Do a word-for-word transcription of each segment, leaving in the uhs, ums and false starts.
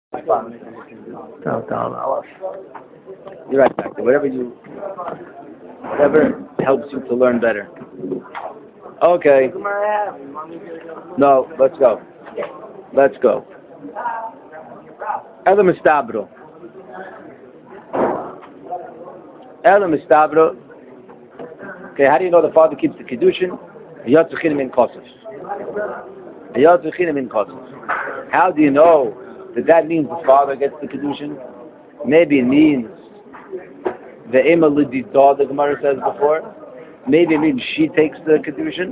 Tal, tal, Aleph. You're right, Doctor. Whatever you, whatever helps you to learn better. Okay. No, let's go. Let's go. Elam Estabro. Elam Estabro. Okay, how do you know the father keeps the Kiddushin? Yatzuchinim in Kosov. Yatzuchinim in Kosov. How do you know that that means the father gets the Kiddushin? Maybe it means the Ema Lidida, the Gemara says before. Maybe it means she takes the Kiddushin.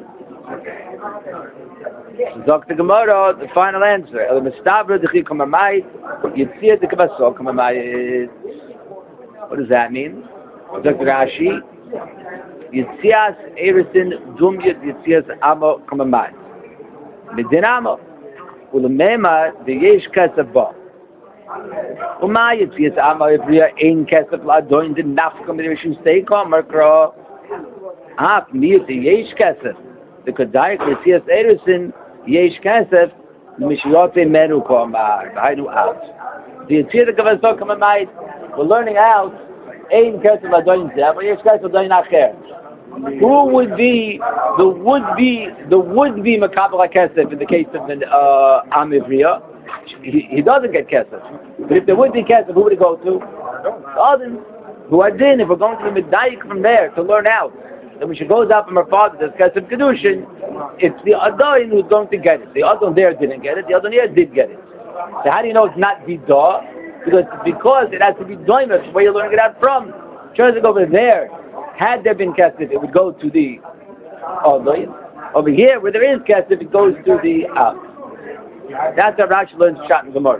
Doctor Gemara, the final answer. Elam Estabro dechi kamamayit, yitzia de kabaso kamamayit. What does that mean? Doctor Rashi, Yitzias Erisin Dumyat Yitzias Amo Kamamayit. Midin Amo. Ulamema the Yesh Kesef Ba. Uma Yitzias Amo Ivriya Ein Kesef Ladoin the Nafka Mirishim Steika Makra. Ah, Miyut the Yesh Kesef. The Kodaik Yitzias Erisin Yesh Kesef Mishiyote Menu Kamar. I knew out. The Yitzia the Kavaso Kamamayit. We're learning out. Ein Kesef Ladoin Zeh, but Yesh Kesef Ladoin Acher. Who would be the would be the would be Makabel Kesef in the case of an uh, Amivriya? He, he doesn't get Kesef. But if there would be Kesef, who would it go to? Adam. Who I did. If we're going to the Medayik from there to learn out, then we should go out from her father. There's Kesef Kedushin. It's the Adain who's going to get it. The Adon there didn't get it. The Adon here did get it. So how do you know it's not Vidah? Because because it has to be Doimus, where you're learning it out from. Turns it over there. Had there been kesef, it would go to the Adain. Over here, where there is kesef, it goes to the Av. That's how Rashi learns Pshat in Gemara.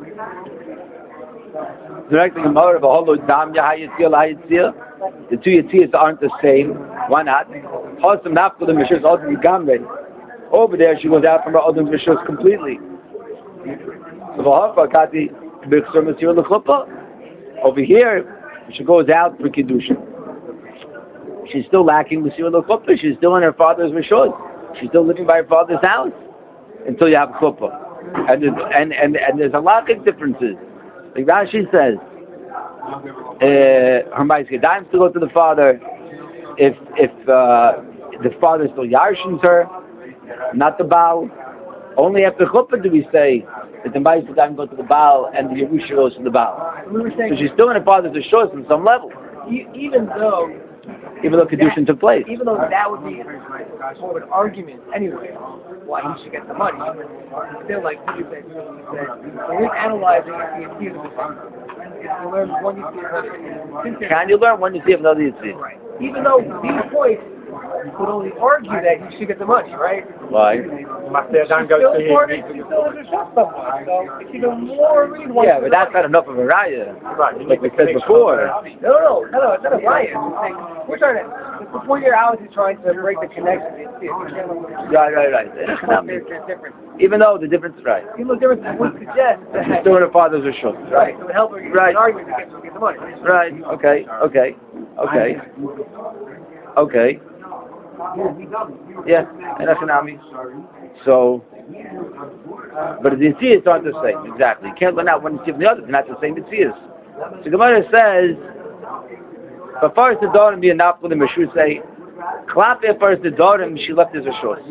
Directly Gemara of a Holo Damya Hayitzil Hayitzil. The two Yitzias aren't the same. Why not? Hosam Nafkul the Mishus Odin Gamre. Over there, she goes out from her Odin Mishus completely. So Vahafa Kati Bixur Masir L'Chuppa. Over here, she goes out for Kiddushin. She's still lacking Masir L'Chuppa. She's still in her father's Rishos. She's still living by her father's house until you have Chuppa. And there's, and, and, and there's a lot of differences. Like Rashi says, uh, her Ma'is Gedayim still go to the father. If if uh, the father still yarshins her, not the Baal. Only after Chuppa do we say that the Ma'is Gedayim go to the Baal and the Yerusha goes to the Baal. We were saying so she's still in her father's Rishos on some level. e- even though Even though Kedushin took place. even though that would be more of an argument anyway why he should get the money, still like you said, you said when we're analyzing if you see you learn one you see Can you learn when you see another you see? right. Even though these points would only argue that you should get the money, right? Why? She's still part of she's still in the shop somewhere. So it's even more reason why Yeah, but that's not enough of a raya. Like we said before. No, no, no, no, it's not a riot. We're trying to, the point here, Alex is trying to break the connection. It's, it's, Right, right, right. there's, there's difference. Even though the difference is right. Even though difference would suggest that. Still in her father's Rishos. Right, so it would help her get Right. an argument to get, to get the money. Right, okay, okay, okay, okay. Yeah, and economy. So, but the Yitzias aren't the same, exactly. You can't learn out one Yitzia from the other, they're not the same Yitzias. So Gemara says, but first the Dorim be enough with the Meshur say, Klap at first the Dorim, she left his Rishos.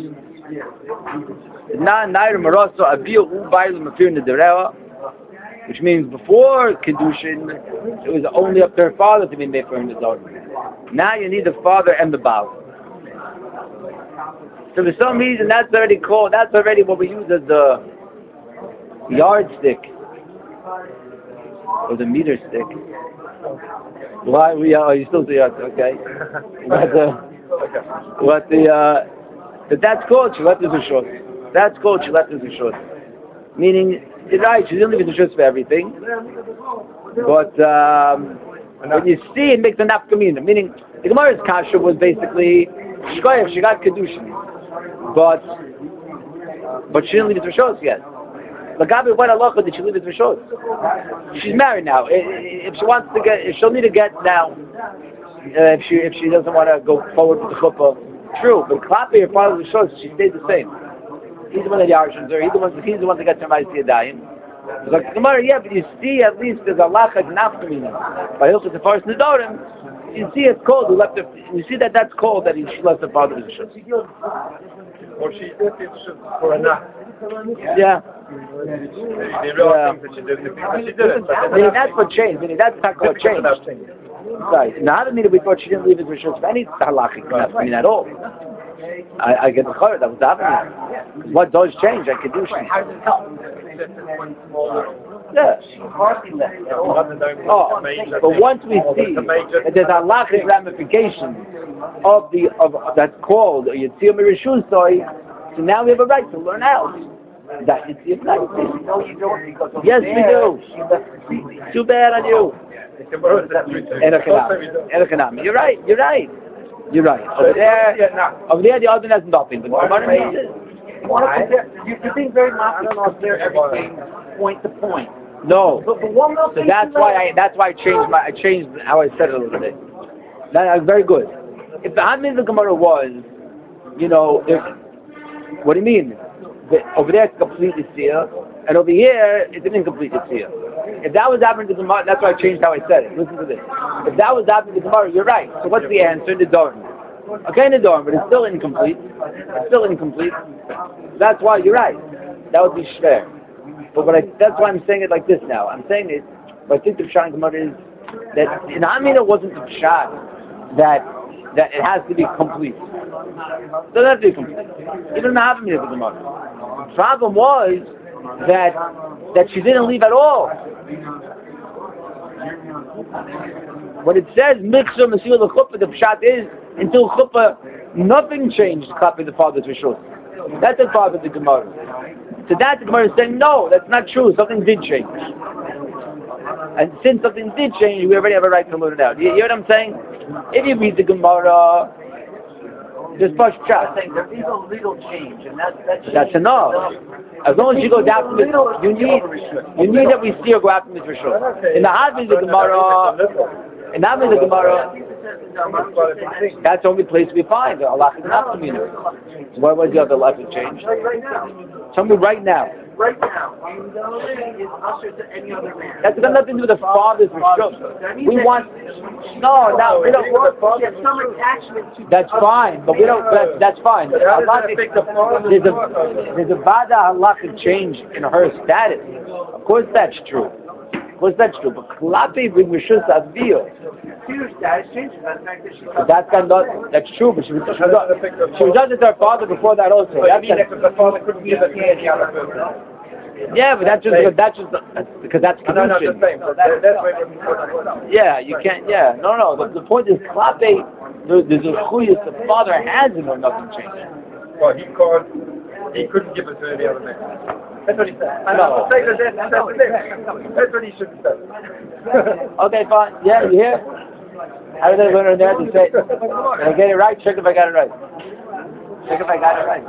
Na Nair Maroso Abiyo Ubayl Mafir Nederewa, which means before Kedushin, it was only up to her father to be made for him the Dorim. Now you need the father and the Baal. So for some reason that's already called, that's already what we use as the yardstick or the meter stick. Why we are? Oh, you still say yardstick? Okay. But the, what the uh, but that's called Shalat is a short. That's called Shalat is a short. Meaning, you're right, she didn't leave the short for everything. But um, when you see it makes a nafkamina. Meaning, the Gemara's kasha was basically Shkoyev, she got Kedushin. But but she didn't leave it for shos yet. Lagabi, what halacha did she leave it for shos? She's married now. If she wants to get, if she'll need to get now, uh, if she if she doesn't want to go forward with the chuppah, true. But Klapi, her father's shos, she stayed the same. He's the one that yarshins her. He's the one. He's the one that gets her ma'aseh yadayim. It's like Gemara, yeah, but you see at least there's a lachak nafkamina. By Hilchos Sefaris Nedarim, you see it's called, who left the, you see that that's called that he left the father of the shul. Or she did it for a nap. Yeah. They realized that she did it because she did it. Meaning that's what changed. Meaning that's not what changed. Right. Now, I don't mean that we thought she didn't leave it for sure for any halachic nafkamina at all. I, I get the chayr, that was happening. What does change? I could do How does it help? yeah. Oh, but once we see that there's a halachic ramification of the of that's called Yitzir Mirishusoi, so now we have a right to learn out. That Yitzir No, you don't, because over yes, we there, do. she left the seat. Too bad on you. Erechanami. You're right. You're right. You're right. Over there, over there, the other has nothing. But the You- You're being very modern on there, everything point to point. no. But, but one more So thing that's to why know- I that's why I changed my I changed how I said it a little bit. That was very good. If the Hadmin of the Gemara was, you know, if, what do you mean? The, over there it's completely seer, and over here it's an incomplete seer. If that was happening to the Gemara, that's why I changed how I said it. Listen to this. If that was happening to the Gemara, you're right. So what's the answer? The Dorm. Okay, in the Dorm, but it's still incomplete. It's still incomplete. That's why you're right. That would be shver. But what I, that's why I'm saying it like this now. I'm saying it, but I think the Pshat in Gemara is that in Amina wasn't the Pshat that that it has to be complete. It doesn't have to be complete. Even in the Havamina of the Gemara. The problem was that that she didn't leave at all. When it says Mikshah Masir L'Chuppah, the Pshat is until Chuppah, nothing changed copy the father's Rishus. That's the father of the Gemara. So that the Gemara is saying, no, that's not true. Something did change. And since something did change, we already have a right to learn it out. You hear what I'm saying? If you read the Gemara, just push Pshat. There is a legal change, and that's that's, That's enough. As long as you go down to the, you need, you need that we see her go after this for sure. In the Hadmin of the Gemara, in the Hadmin of the Gemara, that's the only place we find Allah is not community. So why was the other life have changed? Tell me right now. right now. Is usher to any other man. That's got nothing to do with the father's restriction. We want no, no, we don't. There's some attachment to. That's fine, but we don't. That's, that's fine. There's a there's a vada halachic change in her status. Of course, that's true. Of course, that's true. But klapi b'mishus avio. Huge status change by the fact that she's. But that's got not. That's true. But she was she was, she was under her father before that also. That's Even if the father couldn't give it to any other person. yeah, but that's just that's just because that's No, no, the kedushin. same. So that, that's why we're Yeah, you can't. Yeah, no, no. The, the point is, klape, the the zechuyas the father has in her, nothing changed. Well, he can't, he couldn't give it to any other man. That's what he said. I No. know. That's, that's, that's, that's what he should have said. Okay, fine. Yeah, you hear? How did I learn there to say? Did I get it right? Check if I got it right. Check if I got it right.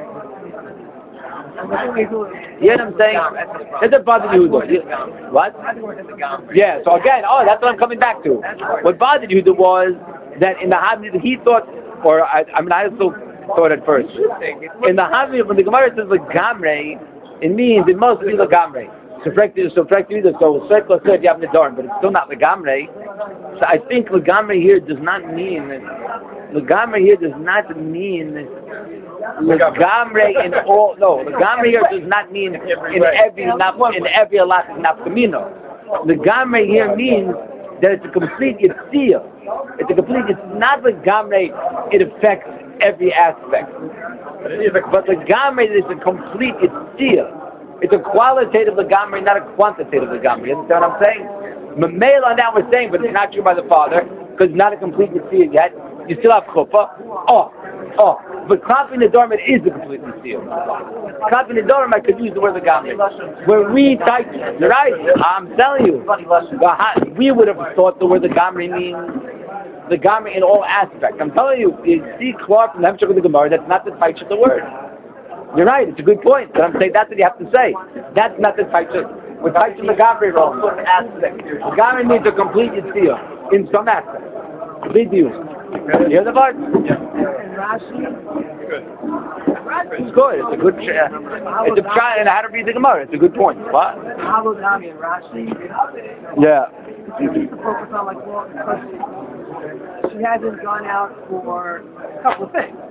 You know what I'm saying? That's what bothered you. You- What? Yeah. So again, oh, that's what I'm coming back to. What bothered you was that in the Hamid he thought, or I, I mean, I also thought at first. In the Hamid, when the Gemara says Lagamre, it means it must be Lagamre. So practically, so practically, so Sekla said you have Nidarim, but it's still not Lagamre. So I think Lagamre here does not mean Lagamre here does not mean Lagamre in all. No, Lagamre here does not mean in every naf- in every halachic nafkamino. Lagamre here means that it's a complete yitzia. It's a complete. It's not Lagamre. It affects every aspect. But Lagamre is a complete yitzia. It's a qualitative Lagamre, not a quantitative Lagamre. You understand what I'm saying? Mamela now we're saying, but it's not true by the father, because it's not a complete Yitzir yet. You still have Chuppah. Oh, oh. But Klapi Nedarim, it is a complete Yitzir. Klapi Nedarim, I could use the word Lagamre. When we type, you're right, I'm telling you. We would have thought the word Lagamre means Lagamre in all aspects. I'm telling you, you see Clark from the Hemshech of the Gemara, that's not the type of the word. You're right, it's a good point, but I'm saying that's what you have to say. That's not the type of, we're typing the Gabri wrong. The Gabri means a complete Yitzir in some aspect. Complete use. You hear the part? Yeah. And Rashi, Good. It's good. It's a good. Uh, it's a try and how to read the Gemara. It's a good point. What? Halo Dami and Rashi, Yeah. you need to focus on like, well, because she hasn't gone out for a couple of things.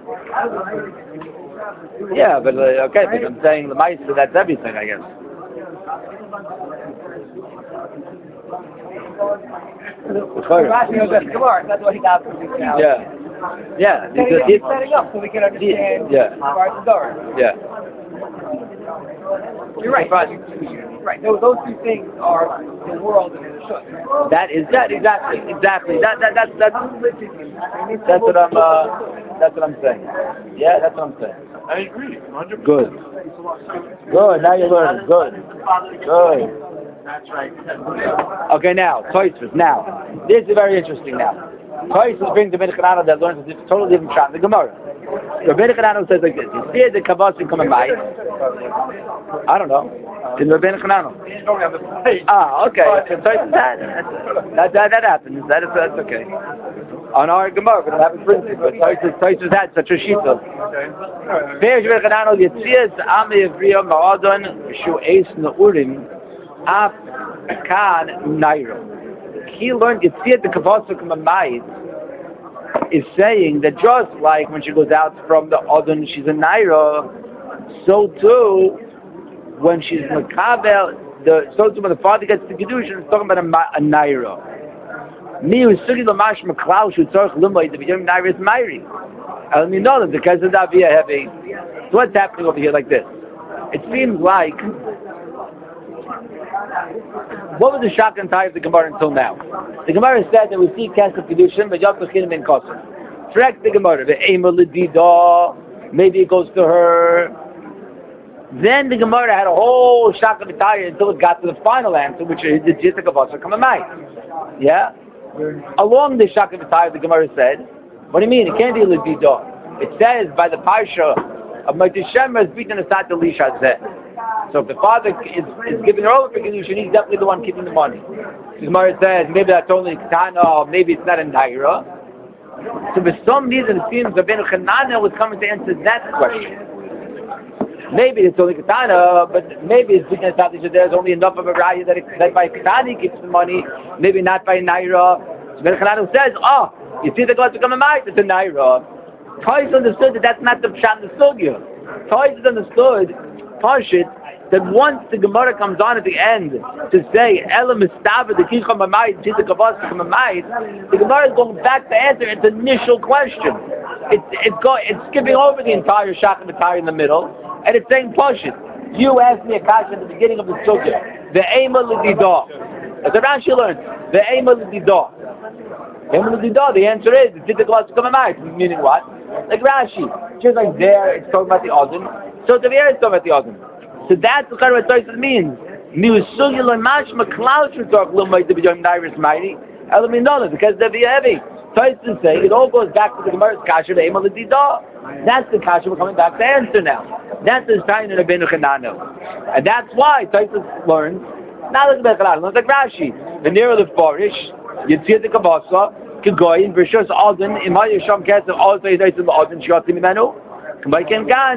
Yeah, but uh, okay, but I'm saying the mice, so that's everything, I guess. Rashi knows that Gemara, that's what he got from this now. Yeah. Yeah. So He's, he's he's, setting up so we can understand Yeah. Gemara's Dora. yeah. You're right. Right. Those, those two things are the world and the shut. That is that exactly exactly that that that that's that's what I'm uh that's what I'm saying. Yeah, that's what I'm saying. I agree. one hundred percent. Good. Good. Now you're learning. Good. Good. That's right. Okay, now Tosfos. Now this is very interesting. Now Tosfos brings the Rabbeinu Chananel that learns a totally different shot. The Gemara. The Rabbeinu Chananel says like this: you see the kavos come in by. I don't know. In the Rabbeinu Chananel. He's going on the page. Ah, okay. So Tosfos that that that that happens. That is that's okay. On our Gemara, we don't have a principle. But Tosfos Tosfos had such a shita. Okay. Be'er Rabbeinu Chananel yitzias ami evriya ma'adon shu eis na'urim af kan nairo. He learned yitziyat the kavosuk mamayit is saying that just like when she goes out from the adon, she's a nairo. So too, when she's makabel, the so too when the father gets the kedushin, it's talking about a, a nairo. Me who sugi lamash maklaus who tzarich lumay the beginning nairo is mayri. I mean, know that because of that via heavy. So what's happening over here like this? It seems like what was the shock and tie of the Gemara until now? The Gemara said that we see Kesef Kedushin, but Yom Tochinim in Kosim. Correct the Gemara. The Ema L'Dida, maybe it goes to her. Then the Gemara had a whole shock and tie until it got to the final answer, which is the Jitak of Asr Kamamai. Yeah? Along the shock and tie, the Gemara said, what do you mean? It can't be L'Dida. It says by the Parsha of Ma'atishem is beaten aside the Lisha Zeh. So if the father is, is giving her over for Kedushin, he's definitely the one keeping the money. The Gemara says, maybe that's only Ketana, or maybe it's not in Daira. So for some reason it seems that Rabbeinu Chananel was coming to answer that question. Maybe it's only Ketana, but maybe it's because there's only enough of a raya that, that by Ketana he keeps the money, maybe not by Naira. So Rabbeinu Chananel says, oh, you see the God to come in mind, it's a Naira. Toys understood that that's not the Pshat in the Sugya. Toys understood, Pashit, that once the Gemara comes on at the end to say Elam Mistava the Kicham Mamayit, Jita Kavas Mamayit, the Gemara is going back to answer its initial question. It's it's go, it's skipping over the entire Shach and in the middle, and it's saying Pashit. You asked me a question at the beginning of the Sukkah. The Ema L'Didah. As the Rashi learned, the Ema L'Didah. Ema L'Didah. The answer is Jita Kavas Mamayit. Meaning what? Like Rashi, just like there, it's talking about the Odin. So the here it's talking about the Odin. So that's what Tosfos means. Miusugi lemash maklaus talk lumay to be doing Nairis mighty. Elaminola because they're heavy. Tosfos say it all goes back to the Gemara's kasha the Emal Didah. That's the kasha we're coming back to answer now. That's the sign of Rabbeinu Chananel, and that's why Tosfos learns not like Rabbeinu Chananel, not like Rashi. The nearer the farish, you see the kabasa, kegoyin v'shus adon imay yisham kesef also yidayitim adon shiatim imenu. The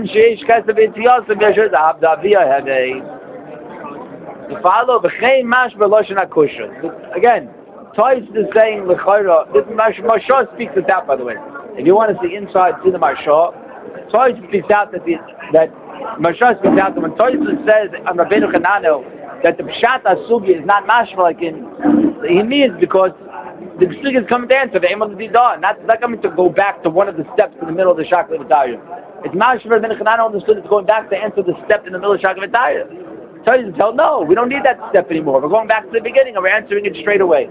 follow v'chein mash b'loshen hakusha. Again, Tosfos is saying l'chayra. This Marsha speaks it out, by the way. If you want to see inside, see the Marsha. Tosfos speaks out that the, that Marsha speaks out that when Tosfos says on Rabbeinu Chananel that the pshat asugi is not mashma like in, he means because the sugi is coming to answer the Emal Didah, not not coming to go back to one of the steps in the middle of the Shach Levatayim. It's mashma Rabbeinu Chananel understood it's going back to answer the step in the middle of Shach Levatayim. Tosfos tell no, we don't need that step anymore. We're going back to the beginning and we're answering it straight away.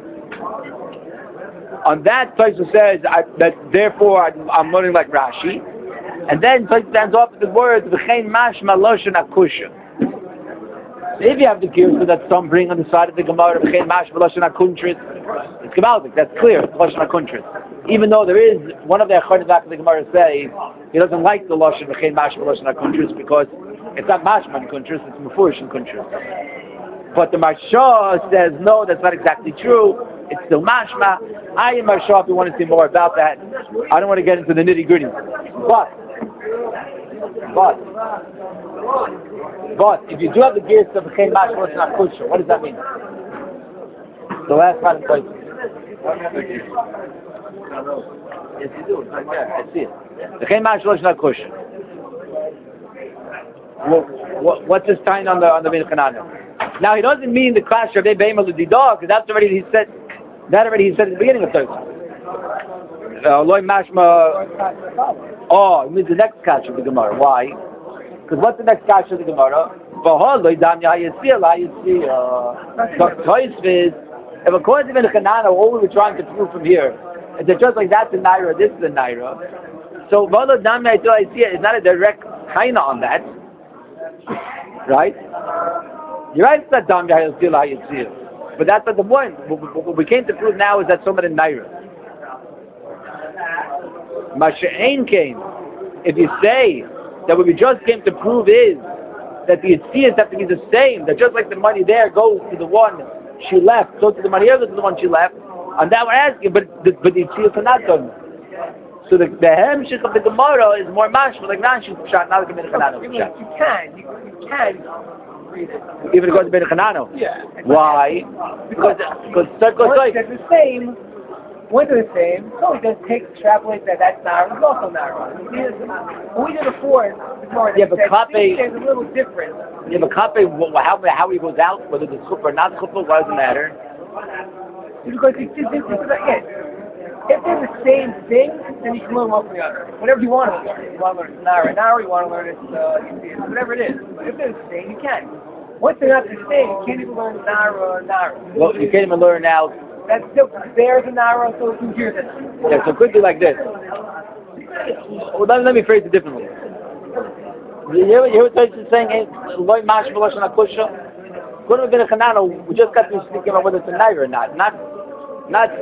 On that, Tosfos says I, that therefore I, I'm learning like Rashi, and then Tosfos stands off with the words v'chein mashma loshen akusha. If you have the kirusa that some bring on the side of the Gemara v'chein mashma loshen akuntris, it's Gemalik. That's clear. It's loshen akuntris. Even though there is one of the achonim back of the Gemara say he doesn't like the loshen v'chein mashma loshen akuntris because it's not mashma akuntris, it's mefurish akuntris. But the Marsha says no, that's not exactly true. it's still mashma. I am Marsha if you want to see more about that. I don't want to get into the nitty gritty. But, but, but, if you do have the gears of the Chen Mashma, it's not kosher. What does that mean? The last part of the question. Yes, you do. It's right there. I see it. The Chen Mashma is not kosher. What, what, what's his sign on the on the Bin Chananel? Now he doesn't mean the clash of Be'emal L'Didah, because that's already he said. That already he said at the beginning of Thursday. Loi Mashma. Oh, it means the next clash of the Gemara. Why? Because what's the next clash of the Gemara? V'hol Loi Dam Yayisiyah Layisiyah. So Toisviz. If according to Bin Chananel, all we were trying to prove from here is that just like that's a naira, this is a naira. So V'hol Dam Yayisiyah is not a direct kind on that. Right? You're right, it's not Dam Yayisiyah. But that's not the point. What we came to prove now is that somebody naira. Masha'ain came. If you say that what we just came to prove is that the Yitzhiyahs have to be the same, that just like the money there goes to the one she left, so to the money here goes to the one she left, and that we're asking, but the, but the Yitzhiyahs are not done. So the, the hemshich of the Gemara is more mashma, like non she's shot, not like a Bin Chananel. You can, you, you can read it. Even if it goes to Bin Chananel? Yeah. Why? Because, because circle Once they're the same, when they're the same, so we just take, extrapolate that that's narrow, it's also narrow. When we did before, before Yeah, but Kape- there's a little different. Yeah, but Kape, how, how he goes out, whether it's chuppah or not chuppah, why does it matter? Because it's just, it's just like, yeah. If they're the same thing, then you can learn one from the other. Whatever you want to learn. You want to learn it Nara, Nara, you want to learn it, uh, whatever it is. But if they're the same, you can. Once they're not the same, you can't even learn Nara or Nara. Well, you can't even learn now. That's still, there's a Nara, so it's here's it. Yeah, so quickly like this. Well, let, let me phrase it differently. You hear, you hear what Tosfos is saying? Loi mash v'loshen hakusha. Go to Bin Chananel. We just got to speak about whether it's a naira or not. Not, not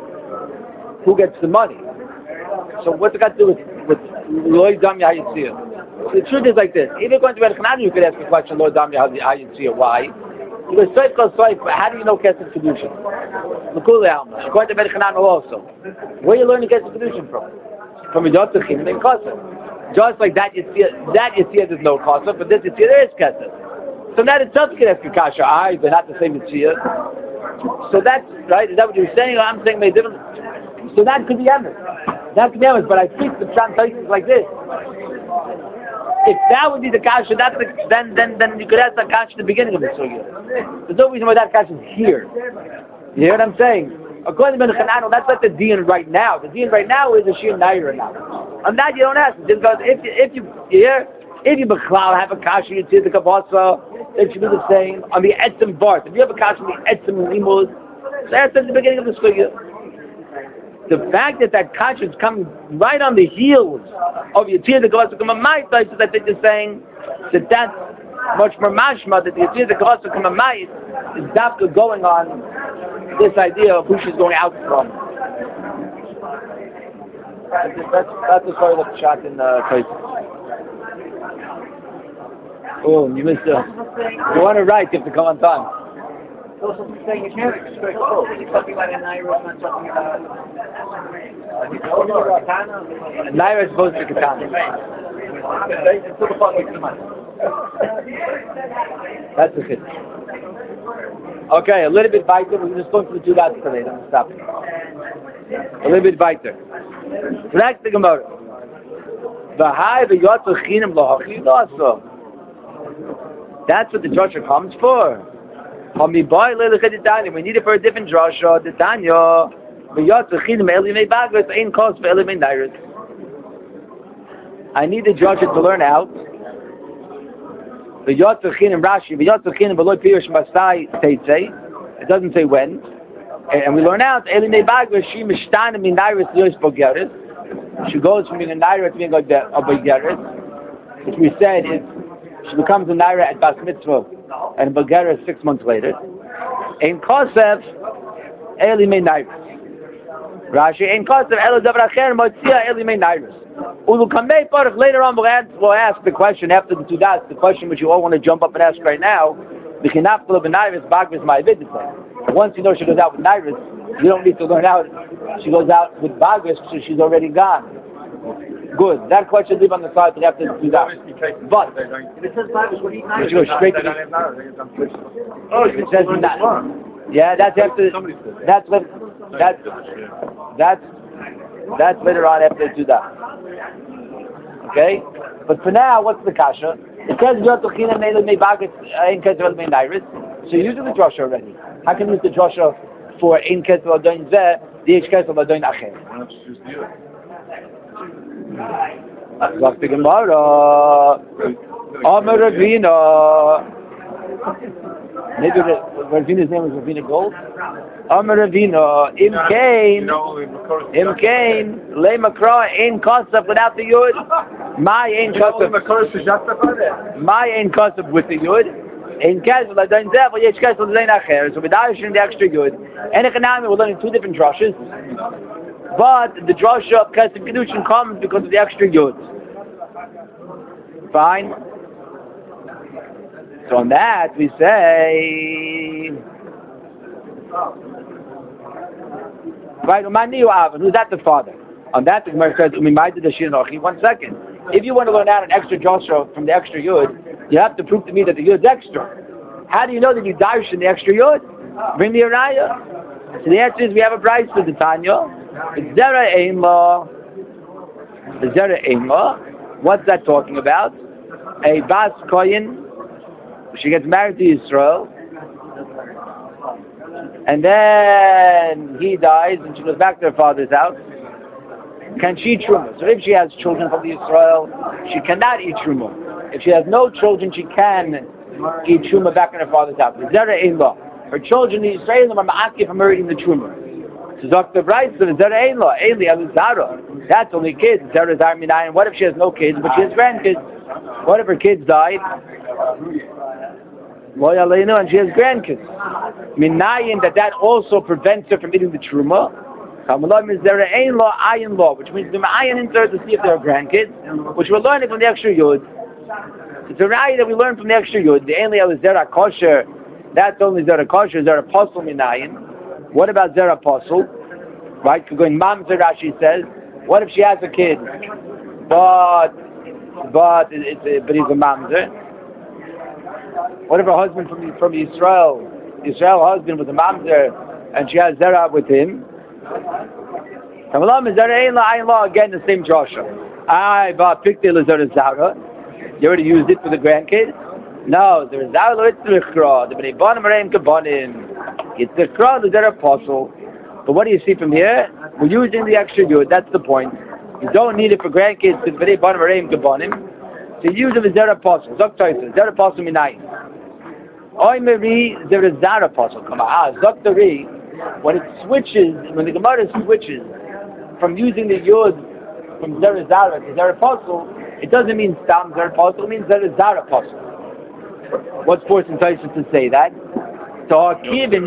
who gets the money. So what's it got to do with with Loi Dam Yayisiyah? The truth is like this. Even going to Bin Chananel, you could ask a question, Loi Dam Yayisiyah. Why? Because Soif goes Soif, how do you know Kesef Kedushin? L'kulei alma. According to Ben Chananel also. Where are you learning Kesef Kedushin from? From a Yotzachim and Kesef. Just like that Yitzhiyah, that Yitzhiyah there's no Kesef, but this Yitzhiyah there is Kesef. So that itself can ask Kasha. I, they're not the same Yitzhiyah. So that's, right, is that what you're saying? Or I'm saying maybe different. So that could be Emes. That could be Emes, but I think the translation is like this. If that would be the kasha, that's the, then then then you could ask that kasha at the beginning of the sugya. There's no reason why that kasha is here. You hear what I'm saying? According to Ben Chananel, that's like the din right now. The din right now is a shir naira now. And that you don't ask, because if you if you, you hear, if you b'chlal have a kasha, you see the kabasa, it should be the same on the etzim bart. If you have a kasha on the etzim limud, that's at the beginning of the sugya. The fact that that kasha is coming right on the heels of Yitzhiyah the Gavasa Kamamayit, so that they're just saying that that's much more mashma, that the Yitzhiyah the Gavasa Kamamayit is dafka going on this idea of who she's going out from. That's, that's the story of the shot in uh, Tosfos. Oh, you missed it. You want to write, you have to come on time. Also saying you can't expect both. You're talking about a Naira, not talking about Naira is supposed to be Katana. That's the fit. Okay, a little bit weiter. We're just going to the two dots today. Then we'll stop. A little bit weiter. Frag the Gemara. V'hai v'yotzu chinim lohachi lo'aso. That's what the drasha comes for. We need it for a different drasha. The Tanya, I need the drasha to learn out. It doesn't say when, and we learn out. She goes from being a naira to being a begeres, which we said is she becomes a naira at bas mitzvah. And Bulgaria six months later. In Kosef, Eli Mei Nairis. Rashi, in Kosef, Eli Davar Acher, Motzia, Eli Mei Nairis. Ulu Kamei Parach, later on we'll ask, we'll ask the question after the two dots, the question which you all want to jump up and ask right now, B'chinaf Kula B'Nairis, Bagvis Ma'avid. Once you know she goes out with Nairis, You don't need to learn out. She goes out with Bagris, so she's already gone. Good. That question leave on the side. We have to do that. But if it says Bagris, what do you Which goes straight to the. Oh, It says that. Yeah, that's after. That's what. That's that's that's later on after do that. Okay, but for now, what's the kasha? It says Yotochina Mele Mei Bagris Ein Kesel Mei Nairis. So you're using the drasha already. How can you use the drasha for Ein Kesel Adoin Zeh, the Ein Kesel Adoin Acher? Why not just use the Yud? Sagt the Gemara, Amar Ravina. Maybe Ravina's name is Ravina Gold. Amar Ravina, Im Kain, Im Kain, Le Makra, Ein Kasab without the Yud. My Ein Kasab. My Ein Kasab with the Yud. Ein Kasab, I don't say, but Yesh Kasab Zain Acher. So with in the extra Yud. And Echanami, we're learning two different drushes. But the drasha of Kasab Kedushin comes because of the extra Yud. Fine. So on that we say, right, Umani Avan, who's that the father? On that the Gemara says, Umimayda Dashir Nochi. One second. If you want to learn out an extra drasha from the extra Yud, you have to prove to me that the Yud's extra. How do you know that you darshan in the extra Yud? Bring me a raya. So the answer is we have a price for the Tanya. It's Zera Eima. Zera Eima. What's that talking about? A Bas Koyin. She gets married to Yisrael. And then he dies and she goes back to her father's house. Can she eat Truma? So if she has children from Israel, she cannot eat Truma. If she has no children, she can eat Truma back in her father's house. Zera Eima. Her children in Israel are ma'aki from her eating the Truma. So Doctor Bryce says, Zera Eila, Eili Aluzara. That's only kids. Zera Zar Minayin. What if she has no kids, but she has grandkids? What if her kids died? And she has grandkids. Minayin, that that also prevents her from eating the Truma. Is Zera Eila Ayin law, which means the Ma'ayin into her to see if there are grandkids, which we're learning from the extra Yud. It's a raya that we learn from the extra Yud. The Eili Aluzara kosher. That's only Zera kosher. Zera apostle Minayin. What about Zera apostle? Right? Going Mamzer, Rashi says, what if she has a kid, but but it's a, but he's a Mamzer? What if her husband from from Israel, Israel husband was a Mamzer, and she has Zera with him? Again, the same Joshua. I bought Piktil Zera Zara. You already used it for the grandkids? No, there is Zara Itzrichra, the Bnei Banim Areim Kabanim. It's the Kra, the Zera apostle. But what do you see from here? We're using the extra Yud, that's the point. You don't need it for grandkids to Bnei Banim Areim Kabanim. So use it as Zera apostle. Zok Toysa, Zera apostle Minayin. Oy Meri, Zera Zara apostle. Come on, ah, Zok Tori, when it switches, when the Gemara switches from using the Yud from Zera Zara to Zera apostle, it doesn't mean Stam Zera apostle, it means Zera Zara apostle. What's forcing Tyson to say that? Because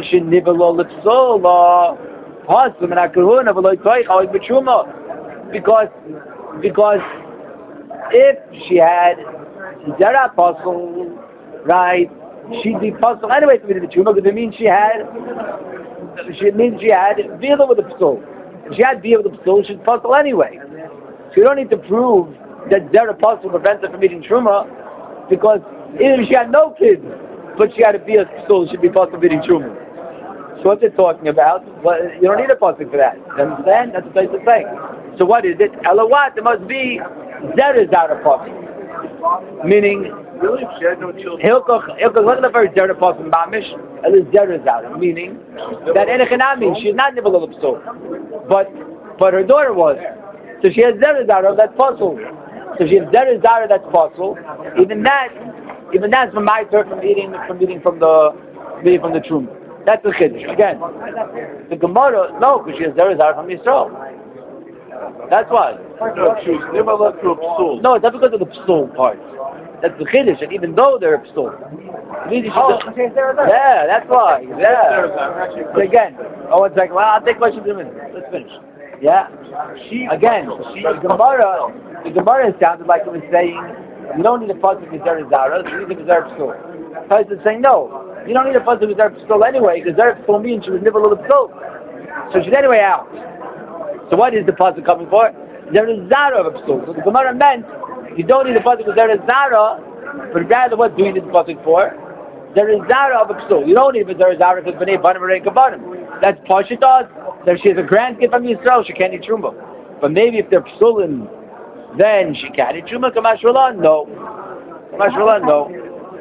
because if she had Zera apostle, right, she'd be apostle anyway to be the Truma, because it means she had she means she had Vila with the Psul. If she had Vila with the Psul, she's apostle anyway. So you don't need to prove that Zera apostle prevents her from eating Truma, because even if she had no kids, but she had a Vila Psul, she'd be apostle of eating Truma. So what they're talking about, well, you don't need a apostle for that. You understand? That's what they're saying. So what is it? Elawat, it must be Zera Zara apostle. Meaning, really, if she had no children. Hilkoch, Hilkoch, look at the first Zera apostle, Mamish, it is Zera Zara, meaning that Enechanami, she's not Nibble of Psul. But, but her daughter was. So she has Zera Zara, that's apostle. So she has Zera Zara, that's apostle. Even that, even that's from my turn from eating, from eating from the, eating from the Truma. That's the Chiddush. Again, the Gemara, no, because she has Zera Zara from Yisrael. That's why. No, she was never left to a Psul. No, it's not because of the Psul part. That's the Chiddush, and even though they're Psul. Oh, yeah, that's why. Yeah. So again, oh, it's like, well, I'll take questions in a minute. Let's finish. Yeah? Again, the Gemara, the Gemara sounded like it was saying, you don't need a fuss with Zera Zara, so you need a Zera Psul. Tyson is saying, no, you don't need a fuss with Zera Psul anyway, because Zera Psul means she was never a little Psul. So she's anyway out. So what is the pasuk coming for? There is zara of a psul. So the Gemara meant you don't need the pasuk because there is zara, but rather what do you need the pasuk for? There is zara of a psul. You don't need it, there is zara because b'nei banim b'nei kabanim. That's pashitas. So if she has a grandkid from Yisrael, she can't eat truma. But maybe if they're psulim, then she can't eat truma. Kamash Rolan, no. Kamash Rolan, no.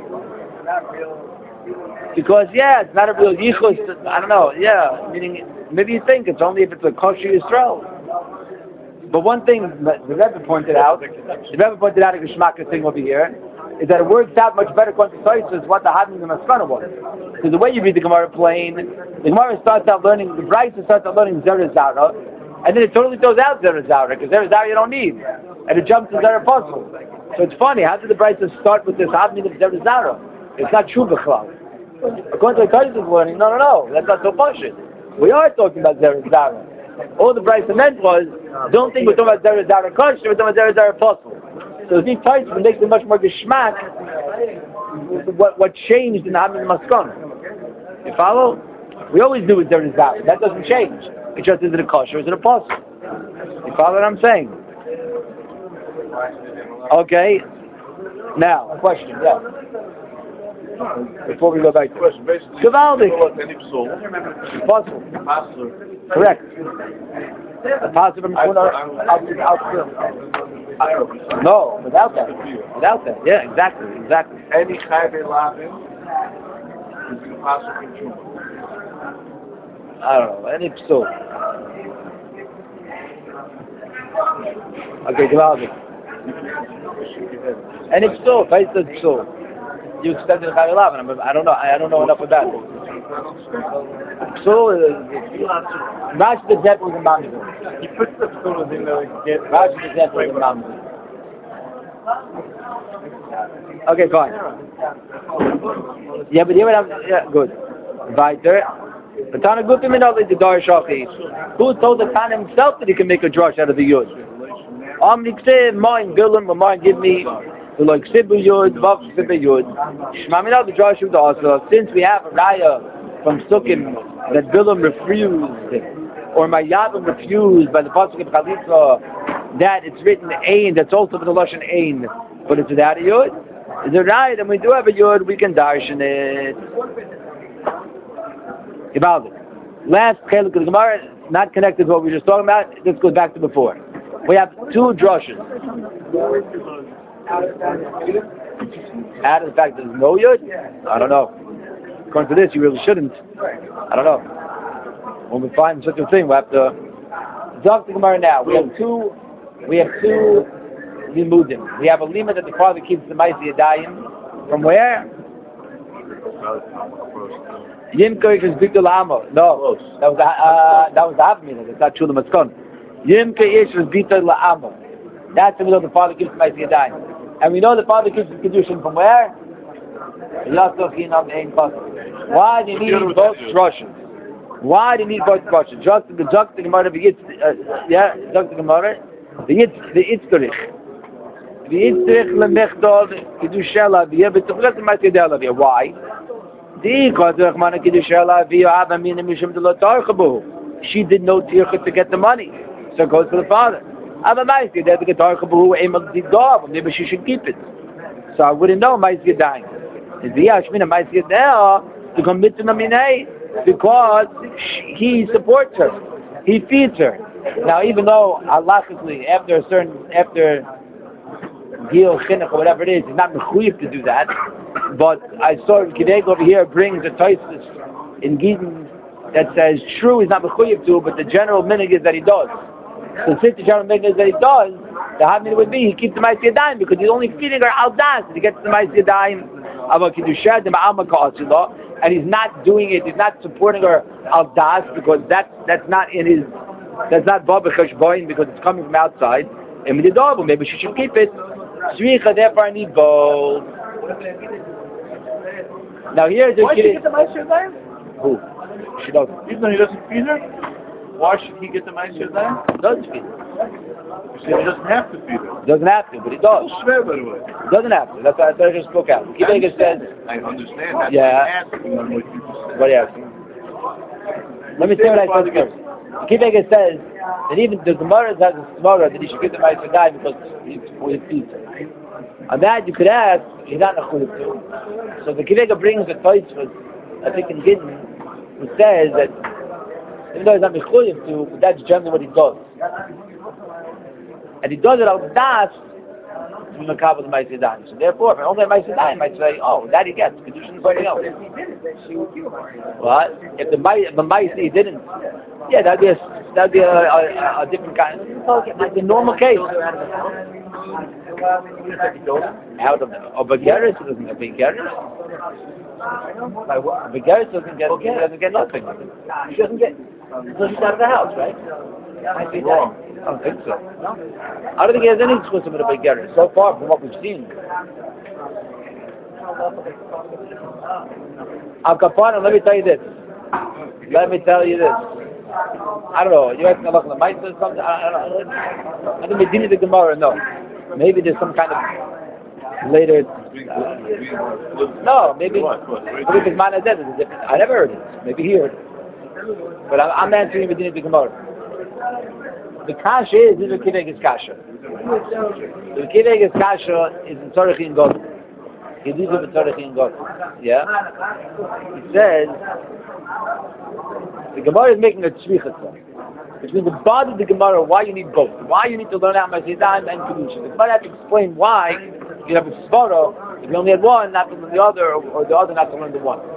Because yeah, it's not a real yichus. I don't know. Yeah, meaning maybe you think it's only if it's a kosher Yisrael. But one thing that the Rebbe pointed out, the Rebbe pointed out a Geshmaka thing over here, is that it works out much better according to Tosfos what the Hadmin and Maskana was. Because the way you read the Gemara plain, the Gemara starts out learning, the Brisa starts out learning Zera Zara, and then it totally throws out Zera Zara, because Zera Zara you don't need, and it jumps to Zera Puzzle. So it's funny, how did the Brisa start with this Hadmin of Zera Zara? It's not true B'chlal. According to the Tosfos learning, no, no, no, that's not so bullshit. We are talking about Zera Zara. All the Brisa meant was, don't think we're talking about Zera Zara Kosher, we're talking about Zera Zara Puzzle. So these types makes it much more geschmack. What what changed in the Hadmin Maskana? You follow? We always knew it there is that. That doesn't change. It just is it a kosher, or is it a apostle? You follow what I'm saying? Okay. Now, question. Yeah. Before we go back to question, basically, Gavaldik. any psul, Apostle. pastor, Correct. Apostle from Shuna out No, without that. Without that. Yeah, exactly, exactly. any chayve lavin is the pastor from Truma. I don't know. Any psul. Okay, Gavaldik. Any psul, face the psul. You extended the Chayv Elav, and I don't know. I don't know enough about it. So, Rashi the example is in Mamzer. He puts the psul in there to get Rashi the example is in Mamzer. Okay, fine. Yeah, but here I'm. Yeah, good. Weiter. But Tana Gufim and all the Dar Shachi. Who told the Tana himself that he can make a drush out of the Yud? Am Nikse, mine, Bilam, mine, give me. Like Sibu Yud, Vav Sibu Yud. Shmamina the Josh of the also. Since we have a raya from Sukkim that Bilam refused, or Mayavim refused by the pasuk of Chalitza, that it's written Ain, that's also for the Lashon Ain, but it's without a Yud. Is it right? And we do have a Yud, we can darshan it. About it. Last Chelik of the Gemara, not connected to what we were just talking about. This goes back to before. We have two drushes. Out of the fact that there's no yud? I don't know. According to this, you really shouldn't. I don't know. When we find such a thing, we have to talk to Gemara now. We have two. We have two limudim. We have a limit that the father keeps the ma'aseh yadayim. From where? Yimka is bigdul amo. No, that was uh, that was the avmina. That's not true. The maskon. Yimka is bigdul amo. That's the middle the father keeps the ma'aseh yadayim. And we know the father keeps the kedushin from where? Why do you need both drushes? Why do you need both drushes? Just the just the Gemara begins. Yeah, just the Gemara. The itz the itzrich. The itzrich lemechdol kedushela via betzulat ma'aseh via. Why? The kodach mana kedushela via avamin mishum de lo tarchabu. She did no tircha to get the money, so it goes to the father. I'm a ma'aseh that the tarchabu aimed the dog. Maybe she should keep it. So I wouldn't know ma'aseh dying. Is the Yashmina ma'aseh there to commit to nominate because he supports her, he feeds her. Now, even though halachically, after a certain after gil chinuch or whatever it is, he's not mechuyev to do that. But I saw Kideg over here brings a Tosfos in Gittin that says true he's not mechuyev to, but the general minhag is that he does. So since the general minhag is that he does, the hadmin would be he keeps the ma'aseh yadayim because he's only feeding her al das. He gets the ma'aseh yadayim of a kiddushat and ma'alma ka'asila, and he's not doing it. He's not supporting her al das because that's that's not in his. That's not baba cheshboin because it's coming from outside. And maybe she should keep it. Shricha, therefore I need both. Now here's the Why should he get the ma'aseh yadayim? Who? She doesn't. Even though he doesn't feed her, why should he get the ma'aseh yadayim? Doesn't feed her. You say he doesn't have to feed her. Doesn't have to, but he does. It's swear, by the way. Doesn't have to. That's what I just spoke out. Kidega says. I understand that. Yeah. I'm asking him what you just said. What are you asking? Let me say what I said first. Kivega says that even the Gemara has a Gemara that he should give the Ma'aseh Dai because it's for his pizza. On that you could ask, he's not Nechuyv to. So the Kivega brings the Tosfos, I think in Gittin, who says that even though he's not Nechuyv to, that's generally what he does. And he does it al das to the Makabel the Ma'aseh Dai. So therefore, if only Ma'aseh Dai might say, oh, that he gets, Kedushin is something else. What? If the Ma'aseh he didn't, yeah, that'd be a, that'd be a, a, a different kind. Like the normal case. Out of a Begaris doesn't get Begaris. A Begaris doesn't get doesn't get nothing. She doesn't get. So she's out of the house, right? I think wrong. I don't think so. No. I don't think he has any exclusive with a Begaris so far from what we've seen. Al Kapana, let me tell you this. Let me tell you this. I don't know. You asking about the mice or something? I don't know. I think Medina the Gemara. No. Maybe there's some kind of later. Uh, no, maybe. Maybe his man is dead. I never heard it. Maybe he heard it. But I'm, I'm answering Medina the Gemara. The kasha is in the Kivegas kasha. The Kivegas kasha is in Tzorech in God. He lives in Tzorech in God. Yeah. He says. The Gemara is making a tzvicha between the body of the Gemara, why you need both, why you need to learn out Ma'aseh Dai and Kedusha. The Gemara has to explain why you have a svara if you only had one, not to learn the other, or, or the other not to learn the one.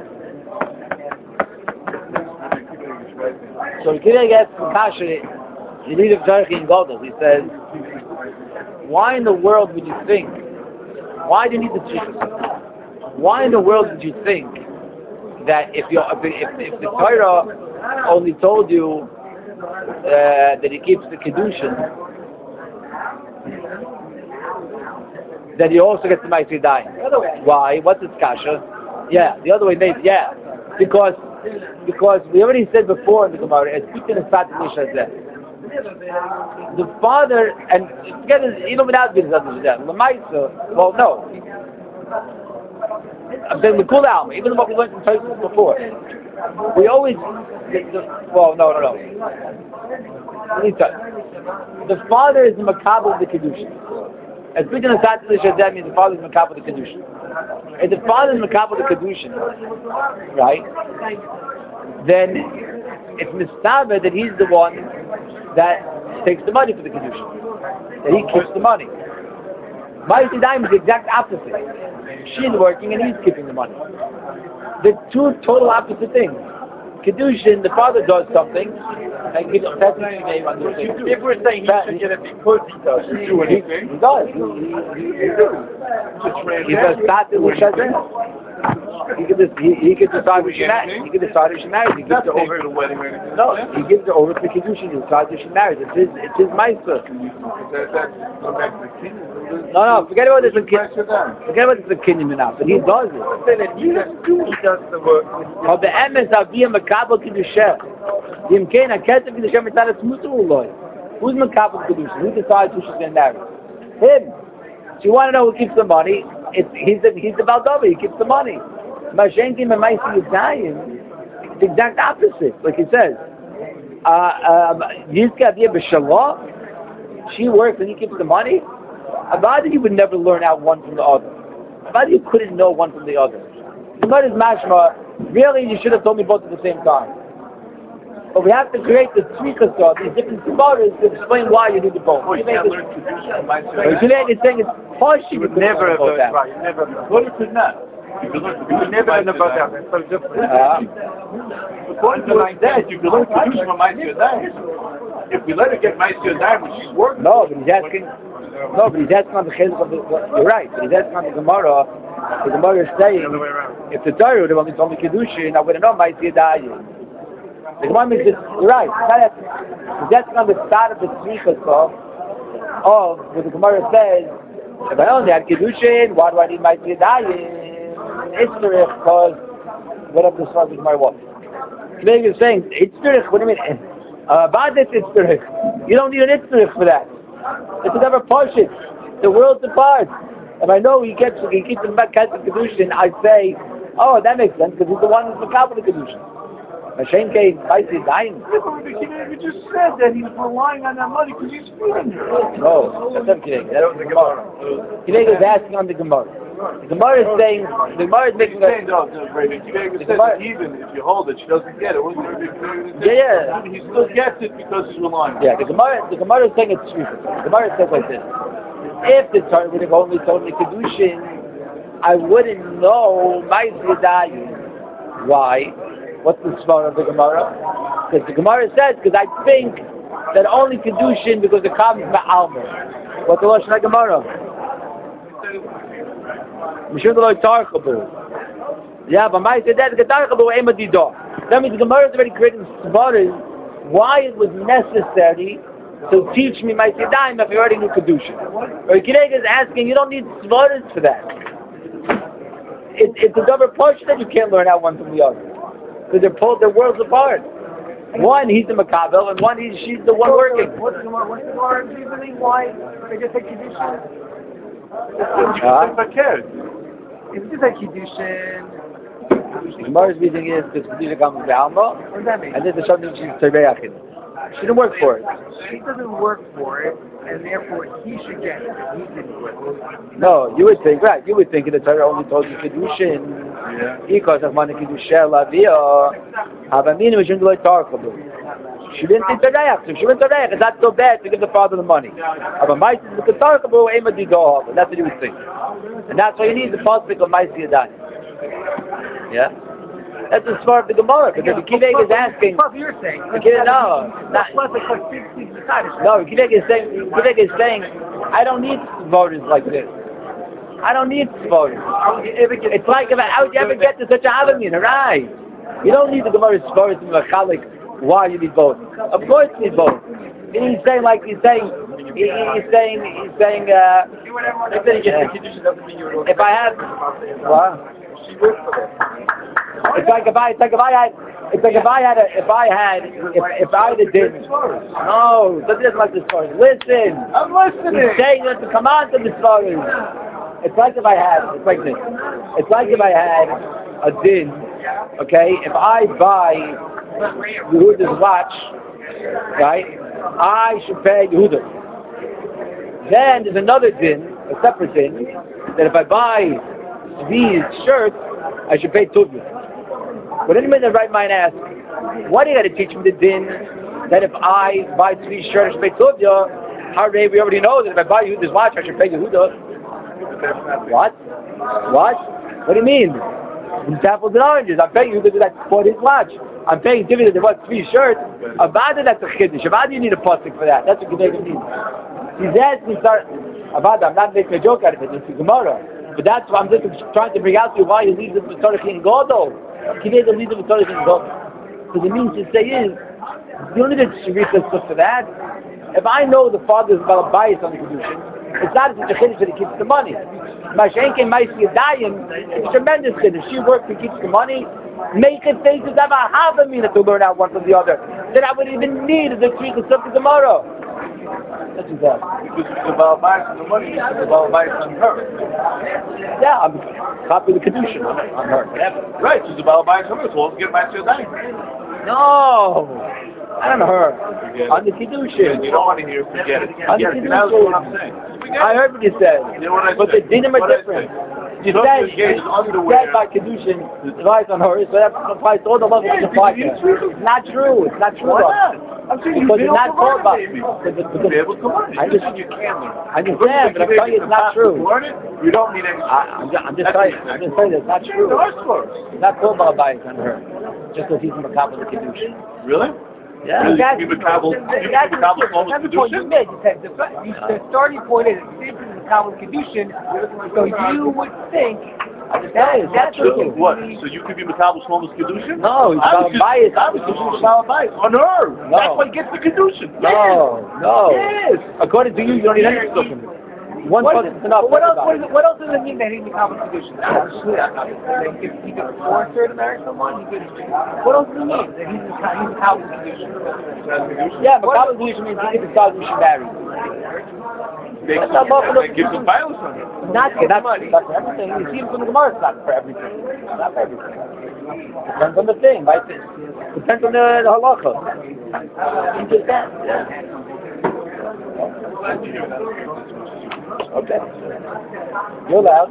So the Kidei gets from Kasher, you need a Tzarech in Godel. He says, why in the world would you think? Why do you need the tzvicha? Why in the world would you think that if you if, if, if the Torah only told you uh, that he keeps the Kedushin, then he also gets the Ma'aseh Dai. Why? What's its kasha? Yeah, the other way, maybe, yeah. Because because we already said before in the Gemara, it's Putin and Sat Nishazeh. The father, and forget it, even without being Sat Nishazeh, Lamaisa, well, no. Then the Kul Alma, even what we learned from Tosfos before, we always, the, the, well, no, no, no. Let me tell you. The father is the Makabel of the Kedushin. As Bidin Asat Shazeh means the father is the Makabel of the Kedushin. If the father is the Makabel of the Kedushin, right, then it's Mistaba that he's the one that takes the money for the Kedushin. That he keeps the money. Ma'aseh Dai is the exact opposite. She's working and he's keeping the money. The two total opposite things. Kedushin, the father does something, and gives a name on the thing. If we're saying he should get it because he does do anything, he does. He, he, he, he does start the Shazeh. He can just, he, he can decide who she marries. He can decide who she marries. He gives her over the wedding or anything. No, he gives her over to Kedushin. He decides who she marries. It's his, it's his meister. No, no, forget about this. Forget about this opinion now. But he does it. He does the work. Of the emes aviyah makabel kedusha. The imkain haketef kedusha mitalas mutuloy. Who's makabel kedusha? Who decides who she's going to marry? Him. So you want to know who keeps the money? It's he's the he's the Baldova. He keeps the money. Mashenkim and Ma'aseh Yadayim. It's the exact opposite. Like he says, Yizka aviyah b'shalah. She works and he keeps the money. About you would never learn out one from the other. About you couldn't know one from the other. The Gemara is mashma. Really, you should have told me both at the same time. But we have to create the tzvichas, these different Gemaras to explain why you need the both. You can't learn Kedusha. Julian is saying it's partially. You would never have learned right. You never. What you could not. You would never learn about that. It's so different. According to like that, you could learn Kedusha from Ma'aseh Dai. If we let her get Ma'aseh Dai when she's working. No, but he's asking. No, but he's asking on the chiluk of the. You're right. But he's asking on the Gemara. The Gemara is saying, if the Torah would have only told me Kedushin, I wouldn't know Ma'aseh Dai. The Gemara makes it. You're right. He's asking on the start of the tzvichas of of what the Gemara says. If I only had Kedushin, why do I need Ma'aseh Dai? Itzrich, because whatever the subject might was. Today you're saying Itzrich. What do you mean? Uh, About this Itzrich, you don't need an Itzrich for that. It's never partial. The world's apart. If I know he gets he keeps the Makat of Kedushin, I'd say, oh, that makes sense because he's the one who's the Makabel of Kedushin. Hashem came, Maisi dying. You just said that he's relying on that money because he's feeding her. No, that's not Kineg. That was the Gemara. Kineg is asking on the Gemara. The Gemara is saying, the Gemara is making Saying, a... no, no, Brady, Kineg said that even if you hold it, she doesn't get it. What's the Yeah, yeah. He still gets it because he's relying on Yeah, it. the Gemara, the Gemara is saying it's true. The Gemara says like this. If the Torah would have only told me Kedushin, I wouldn't know my Zidayim. Why? What's the smart of the Gemara? Because the Gemara says, because I think that only Kedushin because it comes Ma'alma. What's the Lashon of Gemara? Mishum the Lord Tarchabu. Yeah, but my Zidayim is Tarchabu Ema Didah. That means the Gemara is already creating Svaras why it was necessary to teach me my Zidayim if you already knew Kedushin. Or Kineg is asking, you don't need Svaras for that. It, it's a double portion that you can't learn out one from the other. Because they're pulled their worlds apart. One, he's the Makabel, and one, he's, she's the one working. What's the What's the Gemara reasoning why they just say Kiddushin? Huh? If it's just like Kiddushin, The Gemara's reasoning is because Kedusha comes to Alma, what does that mean? and this is something she's Tereachin. She didn't work for it. He doesn't work for it, and therefore he should get it. He didn't work for it. No, you would think, right, you would think that the Torah only told you Kedushin, because of money Kedusha, Lavia, Havaminu, Mishum Deloy Tarchabu. She didn't think Tereach, so she went Tereach, it's not so bad to give the father the money. Havamait is the Tarchabu, Ema Didoh, and that's what you would think. And that's why you need the pasuk of Maisi Yadayim. Yeah? That's the smart of the Gemara, because the Kineg is asking. Plus, you're saying. The Kineg, no, not, Plus, it's like sixty beside it. no, Kineg is saying, Kineg is saying, I don't need voters like this. I don't need voters. It's like, if, how would you ever get to such a halamin, right? You don't need the Gemara's voters to be machalik. Why you need both? Of course you need both. And he's saying, like, he's saying, he, he's saying, he's saying, uh, uh, if I have, what? It's like if I, it's like if I had, it's like if I had, a, if I had, if, if I had a din. No, it doesn't like this story. Listen, I'm listening. he's saying that the command of the story. It's like if I had, it's like this. It's like if I had a din, okay? If I buy Yehuda's watch, right? I should pay Yehuda. Then there's another din, a separate din, that if I buy these shirts, I should pay Tuvia. But anybody in the right mind asks, why do you got to teach me the din that if I buy these shirts, I should pay Tuvia? How we already know that if I buy you this watch, I should pay Yehuda. What? What? What do you mean? It's apples and oranges. I'm paying you because I bought his watch. I'm paying dividends that bought three shirts. Avada, that's a chiddush. Avada, you need a pasuk for that. That's what Gedegah means. He's asking, Avada, I'm not making a joke out of it. It's a Gemara. But that's why I'm just trying to bring out to you why he leaves the Torah in Godol. Gedegah leaves the Torah in Godol. Because it means to say is, you don't need a shirika stuff for that. If I know the father is about a bias on the Kedushin, it's not such a chiddush that he keeps the money. Mashenke Maisi Yadayim, it's a tremendous chiddush. She works and keeps the money. Make it think that I have a minute to learn out one from the other. Then I wouldn't even need the shirika stuff tomorrow. That's that. Because it's about bias on the money, it's about bias on her. Yeah, I'm copy the Kedushin on, on her. Whatever. Right, she's about bias on her, so let's get back to that. No! On her. Forget On the it. Kedushin. You don't want to hear it, forget it. On the Forget it. That's what I'm Kedushin. saying. I heard what you said. You know what I But the said? dinim are What I different. said. You Look said, at Gage's you underwear. said by Kedushin, the advice on her, so that applies to all the levels of the podcast. It's not true. It's not true. Why though. not? I'm saying you Because be it's able not to told learn about it, maybe. because- You'll be able to learn it. I You just- said you can learn it. I understand, but I'm telling you it's not true. To learn it, you don't need any. I, I'm just, I'm just That's telling you, exactly I'm just telling you, it's not true. No, it's close. It's not told about bias on her. Just because he's in the top of the Kedushin. Really? Yeah. Really? That's, You Makabel- you that's, Makabel the, almost that's the point you Kedushin? made. You said the, the starting point is this is the Kabbalah Kedushin, so you would think I'm just telling you, it's not that's So, true. what? So you could be Makabel Shlomo's Kedushin? No, it's about bias. Obviously, it's about bias. On her. No. That's why he gets the Kedushin. No, no. Yes. According to you, you don't need any stuff. One What, person is enough. what, else, what, everybody. is it, what else does it mean that he's the Kabbalah Kedushin? He could, he could force her to marry someone. He could, what else does it mean that he's the, he's the Kabbalah Kedushin? Yeah, but Kabbalah Kedushin means he can decide who should marry. They, That's not Buffalo. they give some violence on it. Not, not, not for everything. You see it from the Gemara, it's not for everything. Not for everything. Depends on the thing, right? Depends on the, the halacha. You just that. Yeah. Okay. You're allowed.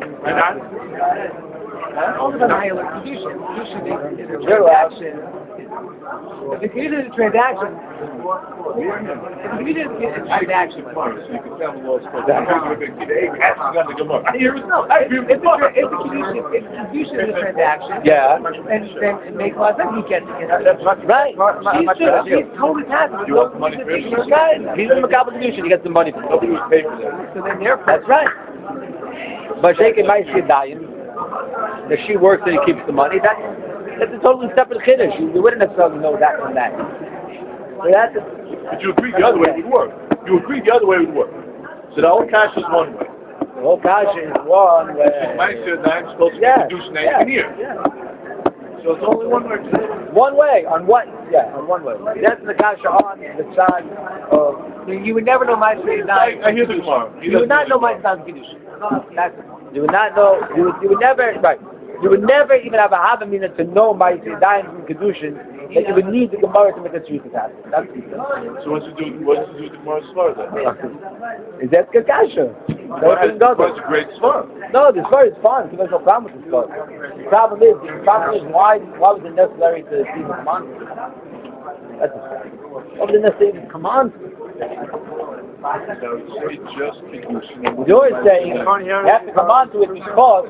All of them are Kedusha. Kedusha is a You're allowed. transaction. If the Kedusha is a transaction, if the Kedusha is a transaction, You can tell me what's supposed to happen. Asking on the Gemara. I hear it now. I if hear the it now. if the Kedusha if the Kedusha is a transaction, Yeah. then then it makes a lot of sense. He gets it. Right. He's just he's totally taxed. You want the money for him? That's right. He's in the Makabal Kedusha. He gets the money from Nobody it. was paid for that. So then therefore, That's right. But Sheikh and Ma'aseh Yadayim, that she works and he keeps the money, that's, that's a totally separate chiddush. You, you wouldn't necessarily know that from that. So that's a, But you agreed the other way it would work. You agreed the other way it would work. So the whole cash is one way. the whole kasha is one way. My said I'm supposed to Yeah, be producing yeah, in here. yeah. So it's only one way. One way, on what? Yeah, on one way. That's the kasha on the side of... you would never know my Kedusha. I, I hear the Gemara. You would not know my Kedusha. That's You would not know, you would, you would never, right, you would never even have a havamina to know Ma'aseh Yadayim from Kedushin, that you would need the Gemara to make a shriek happen. That's So what's to do? What's to do with the Gemara Svar then? Is that good kasha? What's a great Svar? No, the Svar is fun, so there's no problem with the Svar. The problem is, the problem is why, why was it necessary to see the command? That's the Svar. Why was it necessary to command? It's just Kedushin. You're saying you have to come on to it because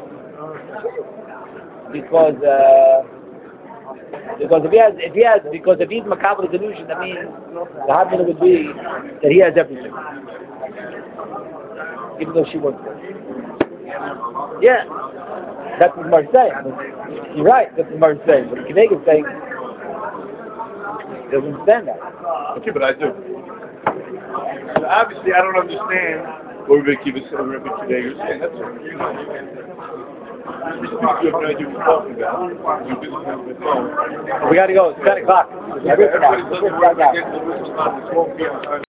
because uh, because if he has if he has because if he's Makabel Kedushin, that means the hadmin would be that he has everything, even though she works there. Yeah, that's what Mar's saying. You're right. That's what Mar's saying. But Kineg is saying he doesn't understand that. Okay, but I do. So obviously, I don't understand what Rabbi Kiva said. Rabbi Kiva is saying. That's all. You have no idea what you're talking about. You're busy with the phone. We got to go. It's ten o'clock. Everybody's listening to